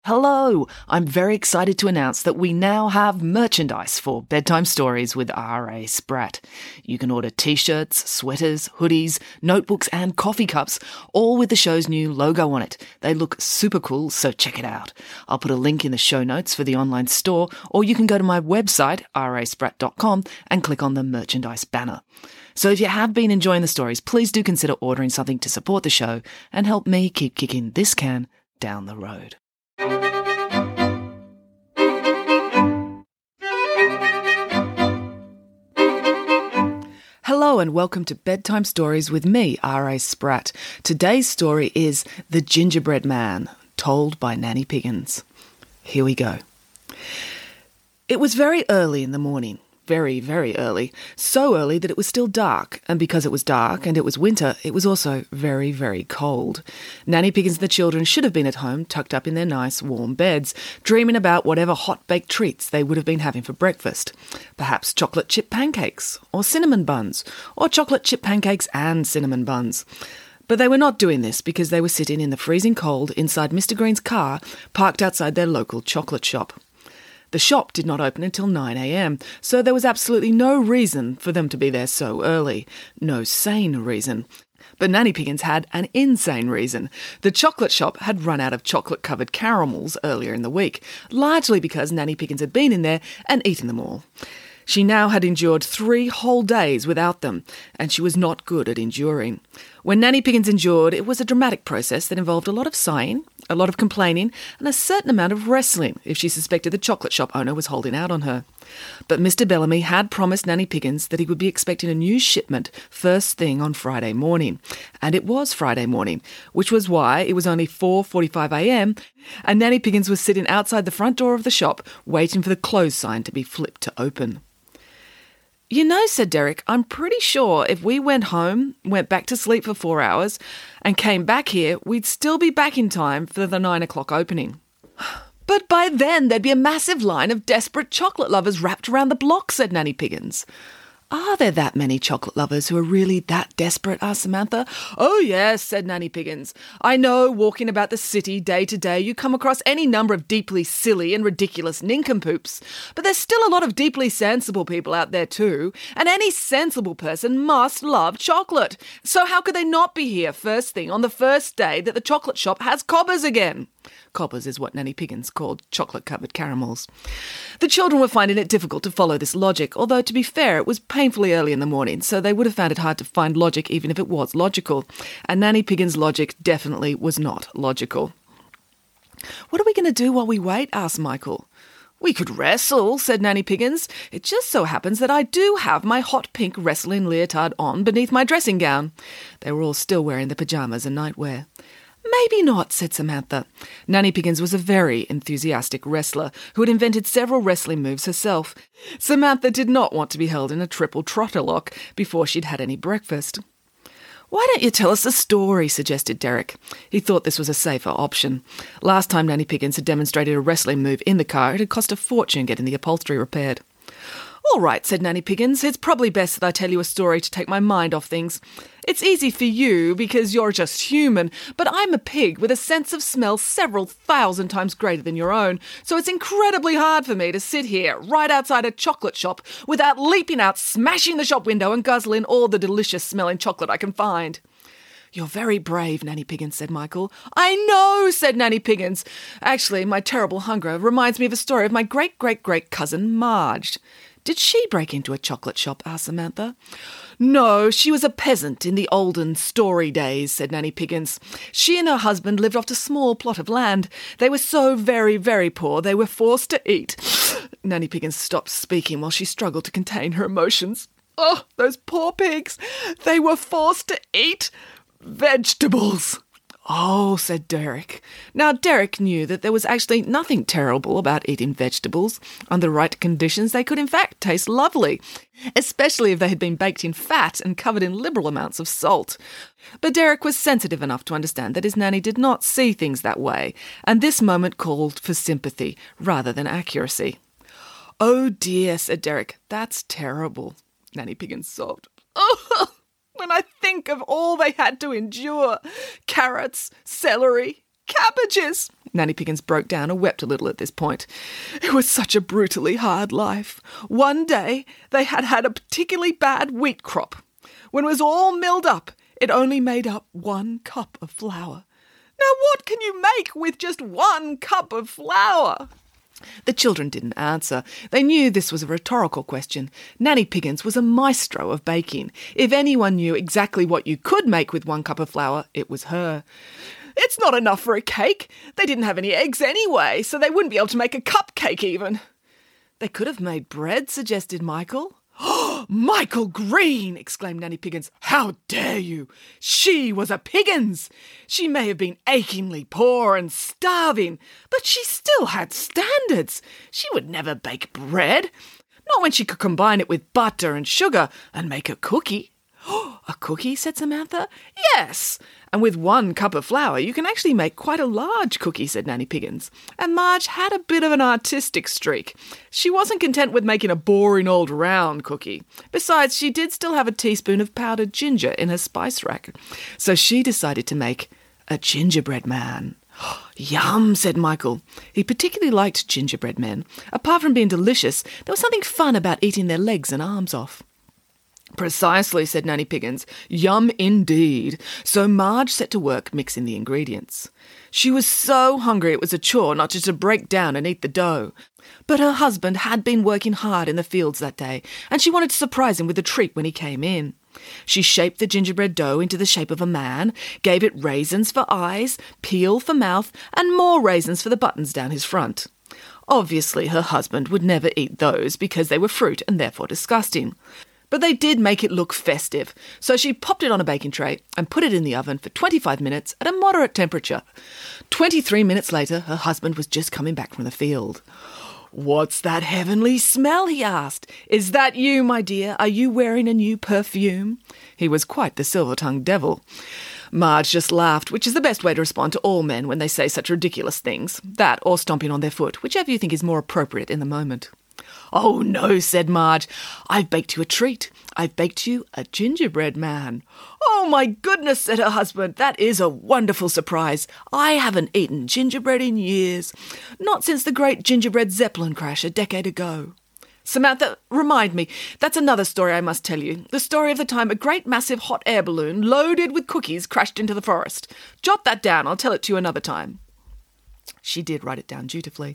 Hello! I'm very excited to announce that we now have merchandise for Bedtime Stories with R.A. Spratt. You can order t-shirts, sweaters, hoodies, notebooks and coffee cups, all with the show's new logo on it. They look super cool, so check it out. I'll put a link in the show notes for the online store, or you can go to my website, raspratt.com, and click on the merchandise banner. So if you have been enjoying the stories, please do consider ordering something to support the show and help me keep kicking this can down the road. Hello and welcome to Bedtime Stories with me, R.A. Spratt. Today's story is The Gingerbread Man, told by Nanny Piggins. Here we go. It was very early in the morning. Very, very early. So early that it was still dark, and because it was dark and it was winter, it was also very, very cold. Nanny Piggins and the children should have been at home, tucked up in their nice, warm beds, dreaming about whatever hot-baked treats they would have been having for breakfast. Perhaps chocolate chip pancakes, or cinnamon buns, or chocolate chip pancakes and cinnamon buns. But they were not doing this because they were sitting in the freezing cold inside Mr. Green's car, parked outside their local chocolate shop. The shop did not open until 9 a.m, so there was absolutely no reason for them to be there so early. No sane reason. But Nanny Piggins had an insane reason. The chocolate shop had run out of chocolate-covered caramels earlier in the week, largely because Nanny Piggins had been in there and eaten them all. She now had endured 3 whole days without them, and she was not good at enduring. When Nanny Piggins endured, it was a dramatic process that involved a lot of sighing, a lot of complaining, and a certain amount of wrestling if she suspected the chocolate shop owner was holding out on her. But Mr. Bellamy had promised Nanny Piggins that he would be expecting a new shipment first thing on Friday morning. And it was Friday morning, which was why it was only 4:45 a.m, and Nanny Piggins was sitting outside the front door of the shop waiting for the close sign to be flipped to open. "You know," said Derek, "I'm pretty sure if we went home, went back to sleep for 4 hours, and came back here, we'd still be back in time for the 9 o'clock opening." "But by then there'd be a massive line of desperate chocolate lovers wrapped around the block," said Nanny Piggins. "Are there that many chocolate lovers who are really that desperate?" asked Samantha. "Oh yes," said Nanny Piggins. "I know, walking about the city day to day, you come across any number of deeply silly and ridiculous nincompoops. But there's still a lot of deeply sensible people out there too, and any sensible person must love chocolate. So how could they not be here first thing on the first day that the chocolate shop has cobbers again?" Cobbers is what Nanny Piggins called chocolate-covered caramels. The children were finding it difficult to follow this logic, although, to be fair, it was painfully early in the morning, so they would have found it hard to find logic even if it was logical. And Nanny Piggins' logic definitely was not logical. "What are we going to do while we wait?" asked Michael. "We could wrestle," said Nanny Piggins. "It just so happens that I do have my hot pink wrestling leotard on beneath my dressing gown." They were all still wearing their pyjamas and nightwear. "Maybe not," said Samantha. Nanny Piggins was a very enthusiastic wrestler who had invented several wrestling moves herself. Samantha did not want to be held in a triple trotter lock before she'd had any breakfast. "Why don't you tell us a story?" suggested Derek. He thought this was a safer option. Last time Nanny Piggins had demonstrated a wrestling move in the car, it had cost a fortune getting the upholstery repaired. "All right," said Nanny Piggins. "It's probably best that I tell you a story to take my mind off things. It's easy for you because you're just human, but I'm a pig with a sense of smell several thousand times greater than your own, so it's incredibly hard for me to sit here right outside a chocolate shop without leaping out, smashing the shop window and guzzling all the delicious-smelling chocolate I can find." "You're very brave," Nanny Piggins said Michael. "I know," said Nanny Piggins. "Actually, my terrible hunger reminds me of a story of my great-great-great cousin Marge." "Did she break into a chocolate shop?" asked Samantha. "No, she was a peasant in the olden story days," said Nanny Piggins. "She and her husband lived off a small plot of land. They were so very, very poor they were forced to eat." Nanny Piggins stopped speaking while she struggled to contain her emotions. "Oh, those poor pigs! They were forced to eat vegetables." "Oh," said Derek. Now, Derek knew that there was actually nothing terrible about eating vegetables. Under the right conditions, they could in fact taste lovely, especially if they had been baked in fat and covered in liberal amounts of salt. But Derek was sensitive enough to understand that his nanny did not see things that way, and this moment called for sympathy rather than accuracy. "Oh dear," said Derek, "that's terrible." Nanny Piggins sobbed. "Oh, when I think of all they had to endure. Carrots, celery, cabbages. Nanny Piggins broke down and wept a little at this point. It was such a brutally hard life. One day they had had a particularly bad wheat crop. When it was all milled up, it only made up 1 cup of flour. Now what can you make with just 1 cup of flour? The children didn't answer. They knew this was a rhetorical question. Nanny Piggins was a maestro of baking. If anyone knew exactly what you could make with 1 cup of flour, it was her. It's not enough for a cake. They didn't have any eggs anyway, so they wouldn't be able to make a cupcake even. They could have made bread, suggested Michael. "Oh, Michael Green!" exclaimed Nanny Piggins. "How dare you? She was a Piggins! She may have been achingly poor and starving, but she still had standards. She would never bake bread, not when she could combine it with butter and sugar and make a cookie." "A cookie?" said Samantha. "Yes, and with 1 cup of flour you can actually make quite a large cookie," said Nanny Piggins. And Marge had a bit of an artistic streak. She wasn't content with making a boring old round cookie. Besides, she did still have a teaspoon of powdered ginger in her spice rack. So she decided to make a gingerbread man. "Yum," said Michael. He particularly liked gingerbread men. Apart from being delicious, there was something fun about eating their legs and arms off. "Precisely," said Nanny Piggins. "Yum indeed." So Marge set to work mixing the ingredients. She was so hungry it was a chore not just to break down and eat the dough. But her husband had been working hard in the fields that day, and she wanted to surprise him with a treat when he came in. She shaped the gingerbread dough into the shape of a man, gave it raisins for eyes, peel for mouth, and more raisins for the buttons down his front. Obviously, her husband would never eat those because they were fruit and therefore disgusting. But they did make it look festive, so she popped it on a baking tray and put it in the oven for 25 minutes at a moderate temperature. 23 minutes later, her husband was just coming back from the field. "What's that heavenly smell?" he asked. "Is that you, my dear? Are you wearing a new perfume?" He was quite the silver-tongued devil. Marge just laughed, which is the best way to respond to all men when they say such ridiculous things. That or stomping on their foot, whichever you think is more appropriate in the moment. "Oh, no," said Marge. "I've baked you a treat. I've baked you a gingerbread man." "Oh, my goodness," said her husband. "That is a wonderful surprise. I haven't eaten gingerbread in years. Not since the great gingerbread Zeppelin crash a decade ago." "Samantha, remind me. That's another story I must tell you. The story of the time a great massive hot air balloon loaded with cookies crashed into the forest. Jot that down. I'll tell it to you another time." She did write it down dutifully.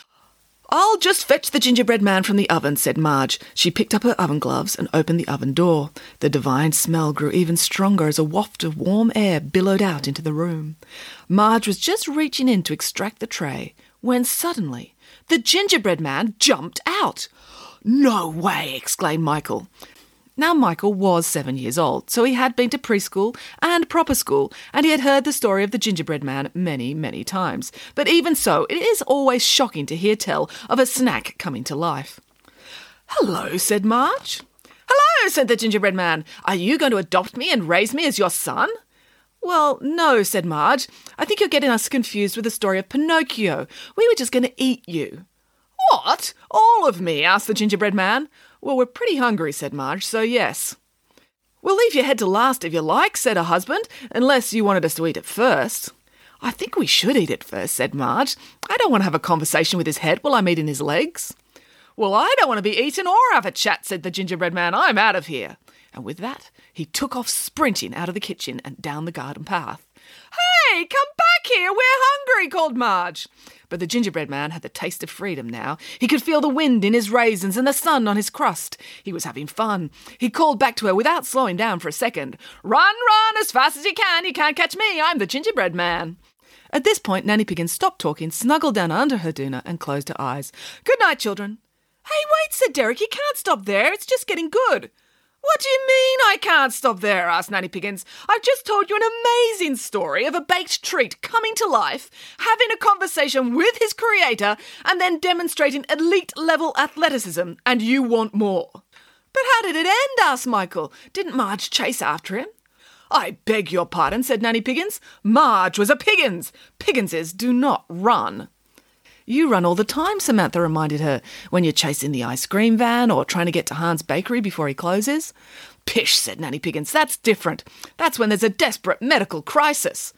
"I'll just fetch the gingerbread man from the oven," said Marge. She picked up her oven gloves and opened the oven door. The divine smell grew even stronger as a waft of warm air billowed out into the room. Marge was just reaching in to extract the tray when suddenly the gingerbread man jumped out. "No way!" exclaimed Michael. Now, Michael was 7 years old, so he had been to preschool and proper school, and he had heard the story of the gingerbread man many, many times. But even so, it is always shocking to hear tell of a snack coming to life. "Hello," said Marge. "Hello," said the gingerbread man. "Are you going to adopt me and raise me as your son?" "Well, no," said Marge. "I think you're getting us confused with the story of Pinocchio. We were just going to eat you." "What? All of me?" asked the gingerbread man. "Well, we're pretty hungry," said Marge, "so yes." "We'll leave your head to last if you like," said her husband, "unless you wanted us to eat it first." "I think we should eat it first," said Marge. "I don't want to have a conversation with his head while I'm eating his legs." "Well, I don't want to be eaten or have a chat," said the gingerbread man. "I'm out of here." And with that, he took off sprinting out of the kitchen and down the garden path. "Hey, come back here, we're hungry," called Marge. But the gingerbread man had the taste of freedom now. He could feel the wind in his raisins and the sun on his crust. He was having fun. He called back to her without slowing down for a second. "Run, run, as fast as you can't catch me, I'm the gingerbread man." At this point, Nanny Piggins stopped talking, snuggled down under her doona and closed her eyes. "Good night, children." "Hey, wait," said Derek, "you can't stop there, it's just getting good." "What do you mean I can't stop there?" asked Nanny Piggins. "I've just told you an amazing story of a baked treat coming to life, having a conversation with his creator, and then demonstrating elite-level athleticism, and you want more." "But how did it end?" asked Michael. "Didn't Marge chase after him?" "I beg your pardon," said Nanny Piggins. "Marge was a Piggins. Pigginses do not run." "You run all the time," Samantha reminded her, "when you're chasing the ice cream van or trying to get to Hans' bakery before he closes." "Pish," said Nanny Piggins, "that's different. That's when there's a desperate medical crisis."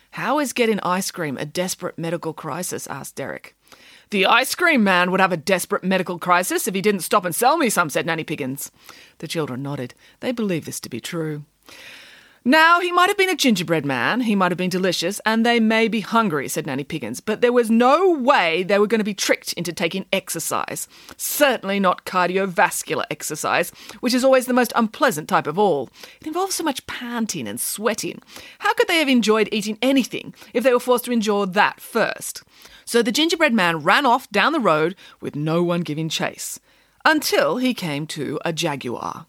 "How is getting ice cream a desperate medical crisis?" asked Derek. "The ice cream man would have a desperate medical crisis if he didn't stop and sell me some," said Nanny Piggins. The children nodded. They believed this to be true. "Now, he might have been a gingerbread man, he might have been delicious, and they may be hungry," said Nanny Piggins, "but there was no way they were going to be tricked into taking exercise. Certainly not cardiovascular exercise, which is always the most unpleasant type of all. It involves so much panting and sweating. How could they have enjoyed eating anything if they were forced to endure that first?" So the gingerbread man ran off down the road with no one giving chase, until he came to a jaguar.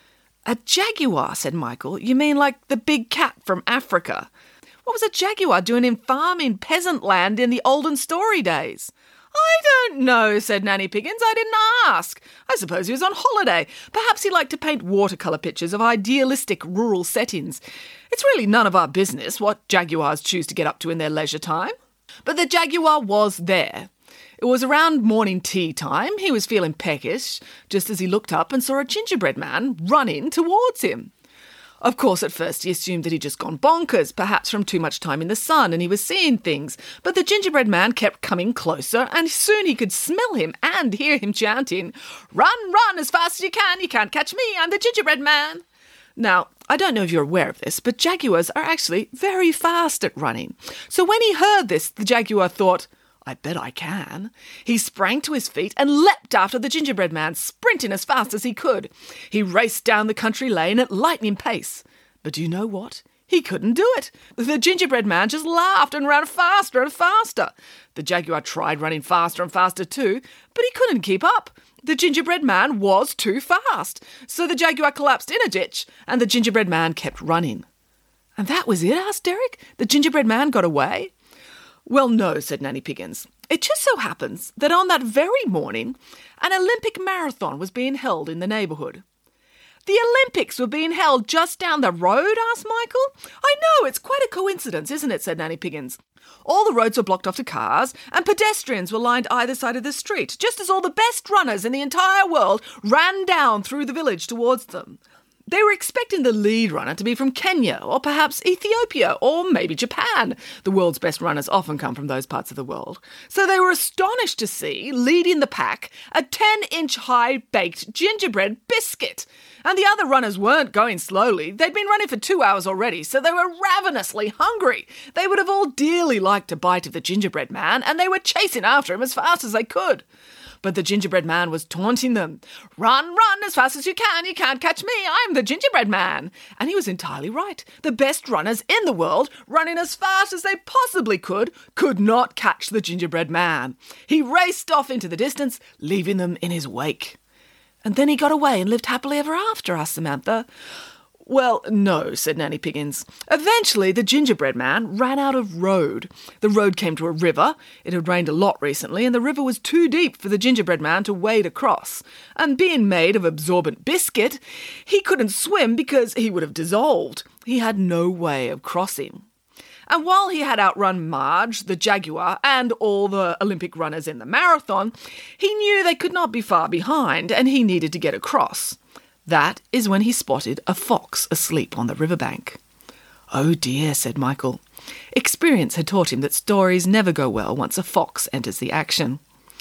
"A jaguar," said Michael. "You mean like the big cat from Africa? What was a jaguar doing in farming peasant land in the olden story days?" "I don't know," said Nanny Piggins. "I didn't ask. I suppose he was on holiday. Perhaps he liked to paint watercolour pictures of idealistic rural settings. It's really none of our business what jaguars choose to get up to in their leisure time." But the jaguar was there. It was around morning tea time. He was feeling peckish, just as he looked up and saw a gingerbread man running towards him. Of course, at first he assumed that he'd just gone bonkers, perhaps from too much time in the sun, and he was seeing things. But the gingerbread man kept coming closer, and soon he could smell him and hear him chanting, "Run, run as fast as you can't catch me, I'm the gingerbread man." Now, I don't know if you're aware of this, but jaguars are actually very fast at running. So when he heard this, the jaguar thought, "I bet I can." He sprang to his feet and leapt after the gingerbread man, sprinting as fast as he could. He raced down the country lane at lightning pace. But do you know what? He couldn't do it. The gingerbread man just laughed and ran faster and faster. The jaguar tried running faster and faster too, but he couldn't keep up. The gingerbread man was too fast. So the jaguar collapsed in a ditch, and the gingerbread man kept running. "And that was it?" asked Derek. "The gingerbread man got away?" "Well, no," said Nanny Piggins. "It just so happens that on that very morning, an Olympic marathon was being held in the neighbourhood." "The Olympics were being held just down the road?" asked Michael. "I know, it's quite a coincidence, isn't it?" said Nanny Piggins. "All the roads were blocked off to cars, and pedestrians were lined either side of the street, just as all the best runners in the entire world ran down through the village towards them. They were expecting the lead runner to be from Kenya, or perhaps Ethiopia, or maybe Japan. The world's best runners often come from those parts of the world. So they were astonished to see, leading the pack, a 10-inch high baked gingerbread biscuit. And the other runners weren't going slowly. They'd been running for 2 hours already, so they were ravenously hungry. They would have all dearly liked a bite of the gingerbread man, and they were chasing after him as fast as they could. But the gingerbread man was taunting them. "Run, run as fast as you can't catch me, I'm the gingerbread man." And he was entirely right. The best runners in the world, running as fast as they possibly could not catch the gingerbread man. He raced off into the distance, leaving them in his wake. "And then he got away and lived happily ever after?" asked Samantha. "Well, no," said Nanny Piggins. "Eventually the gingerbread man ran out of road. The road came to a river. It had rained a lot recently, and the river was too deep for the gingerbread man to wade across. And being made of absorbent biscuit, he couldn't swim because he would have dissolved. He had no way of crossing. And while he had outrun Marge, the jaguar, and all the Olympic runners in the marathon, he knew they could not be far behind, and he needed to get across. That is when he spotted a fox asleep on the riverbank. "Oh dear," said Michael. Experience had taught him that stories never go well once a fox enters the action.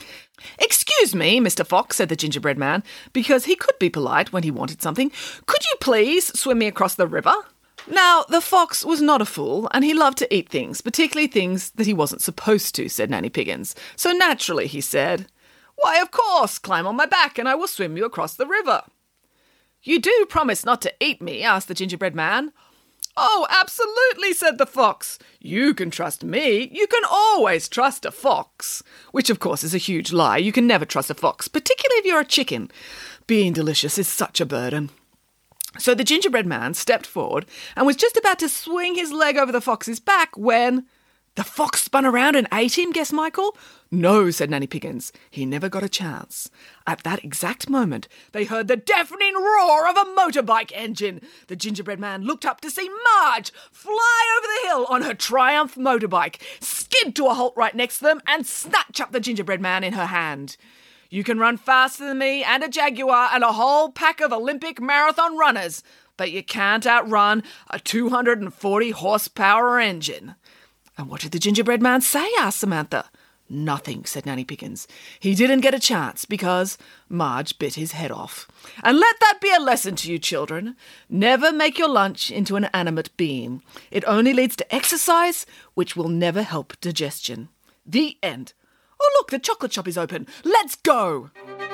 "Excuse me, Mr. Fox," said the gingerbread man, because he could be polite when he wanted something. "Could you please swim me across the river?" Now, the fox was not a fool, and he loved to eat things, particularly things that he wasn't supposed to, said Nanny Piggins. So naturally he said, "Why, of course, climb on my back and I will swim you across the river." "You do promise not to eat me?" asked the gingerbread man. "Oh, absolutely," said the fox. "You can trust me. You can always trust a fox." Which, of course, is a huge lie. You can never trust a fox, particularly if you're a chicken. Being delicious is such a burden. So the gingerbread man stepped forward and was just about to swing his leg over the fox's back when... "The fox spun around and ate him," guessed Michael. "No," said Nanny Piggins. "He never got a chance." At that exact moment, they heard the deafening roar of a motorbike engine. The gingerbread man looked up to see Marge fly over the hill on her Triumph motorbike, skid to a halt right next to them, and snatch up the gingerbread man in her hand. "You can run faster than me and a jaguar and a whole pack of Olympic marathon runners, but you can't outrun a 240 horsepower engine." "And what did the gingerbread man say?" asked Samantha. "Nothing," said Nanny Piggins. "He didn't get a chance because Marge bit his head off. And let that be a lesson to you children. Never make your lunch into an animate being. It only leads to exercise, which will never help digestion." The end. Oh, look, the chocolate shop is open. Let's go!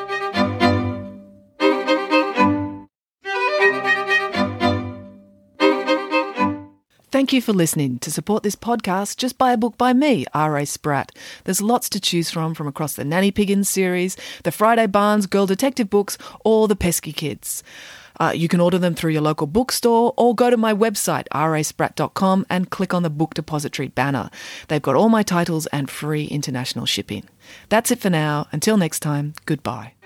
Thank you for listening. To support this podcast, just buy a book by me, R.A. Spratt. There's lots to choose from across the Nanny Piggins series, the Friday Barnes Girl Detective books, or the Pesky Kids. You can order them through your local bookstore or go to my website, raspratt.com, and click on the Book Depository banner. They've got all my titles and free international shipping. That's it for now. Until next time, goodbye.